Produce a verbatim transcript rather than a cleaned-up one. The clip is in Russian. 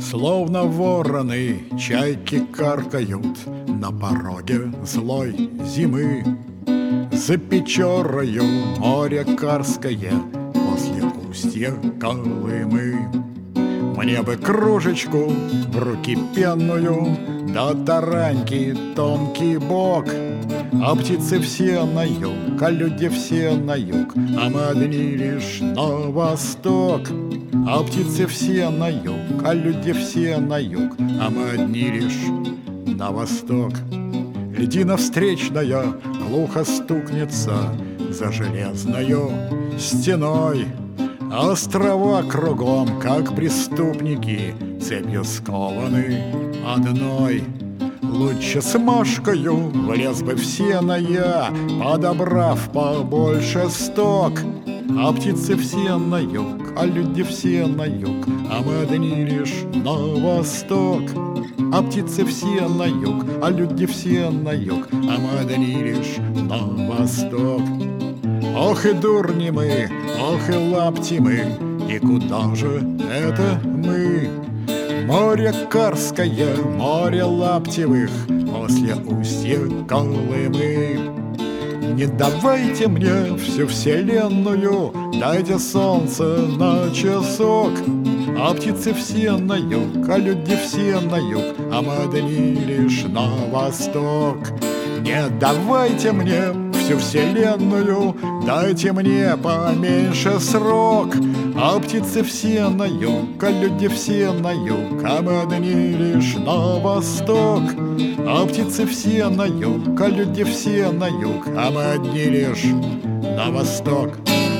Словно вороны, чайки каркают на пороге злой зимы. За Печорою море Карское после устья Колымы. Мне бы кружечку в руки пенную, да тараньки тонкий бок. А птицы все на юг, а люди все на юг, а мы одни лишь на восток. А птицы все на юг, а люди все на юг, а мы одни лишь на восток. Льдина встречная глухо стукнется за железною стеной. Острова кругом, как преступники, цепью скованы одной. Лучше с мошкою влез бы в сено я, подобрав побольше сток. А птицы все на юг, а люди все на юг, а мы одни лишь на восток. А птицы все на юг, а люди все на юг, а мы одни лишь на восток. Ох и дурни мы, ох и лапти мы, и куда же это мы? Море Карское, море Лаптевых, после устья Колымы. Не давайте мне всю вселенную, дайте солнце на часок. А птицы все на юг, а люди все на юг, а мы одни лишь на восток. Не давайте мне всю вселенную, дайте мне поменьше срок. А птицы все на юг, а люди все на юг, а мы одни лишь на восток. А птицы все на юг, а люди все на юг, а мы одни лишь на восток.